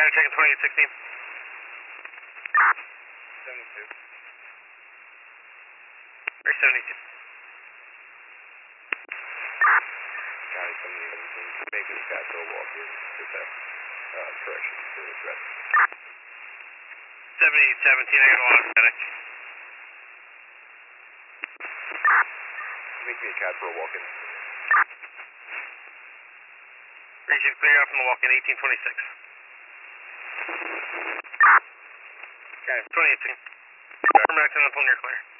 Counter checking 2816. 72. Or 72. County 7817, make this guy go walk in to that correction to the rest. 7817, I got a lot of medic. Make me a cat for a walk-in. Receive clear out from the walk-in 1826. Okay. 2018. From Acton, I'm pulling your clear.